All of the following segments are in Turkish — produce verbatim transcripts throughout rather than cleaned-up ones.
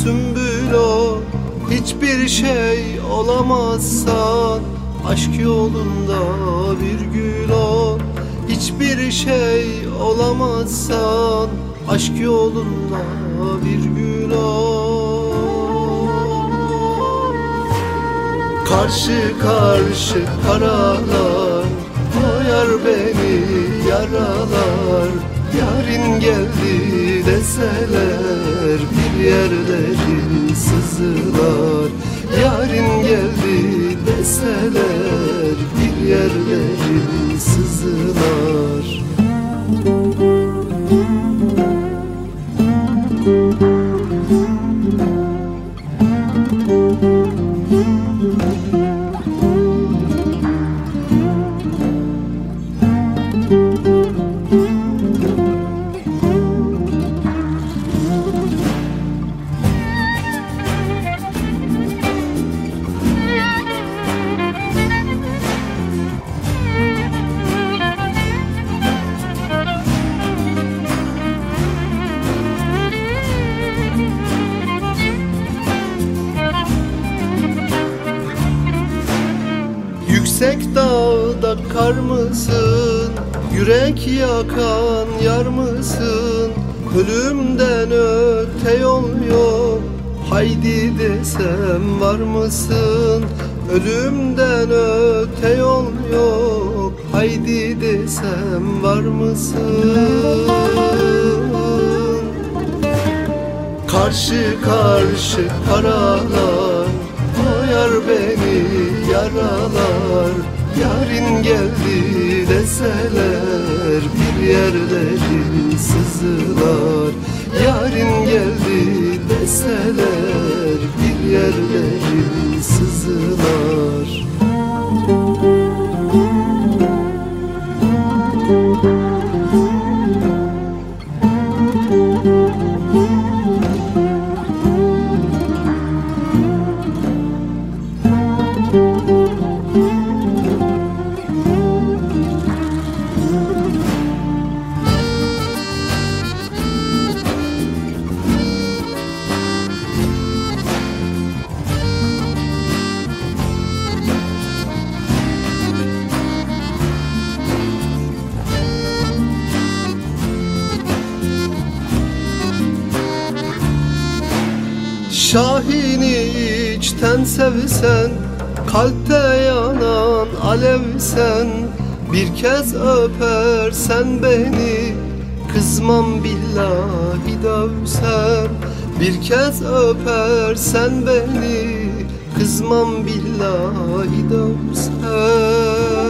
sümbül o, hiçbir şey olamazsan aşk yolunda bir gül ol. Hiçbir şey olamazsan aşk yolunda bir gül ol. Karşı karşı karalar koyar beni yaralar. Yarın geldi deseler bir yerlerin sızılar. Yarın geldi deseler bir yerlerin sızılar. Yüksek dağda kar mısın? Yürek yakan yar mısın? Ölümden öte yol yok, haydi desem var mısın? Ölümden öte yol yok, haydi desem var mısın? Karşı karşı karalar koyar beni yaralar. Yarın geldi deseler bir yerlerin sızılar. Yarın geldi deseler bir yerlerin sızılar. Şahini içten sevsen, kalpte yanan alevsen, bir kez öpersen beni, kızmam billahi dövsen. Bir kez öpersen beni, kızmam billahi dövsen.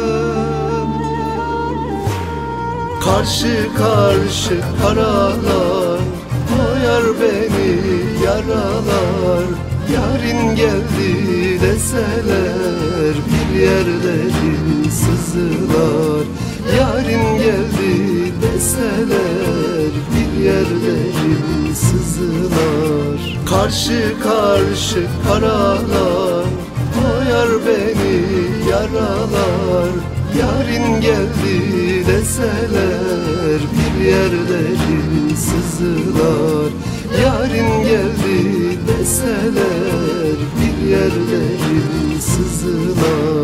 Karşı karşı karalar koyar beni yaralar. Yarın geldi deseler bir yerlerin sızılar. Yarın geldi deseler bir yerlerin sızılar. Karşı karşı karalar koyar beni yaralar. Yarın geldi deseler bir yerlerin sızılar. Yarın geldi deseler bir yerlerin sızılar.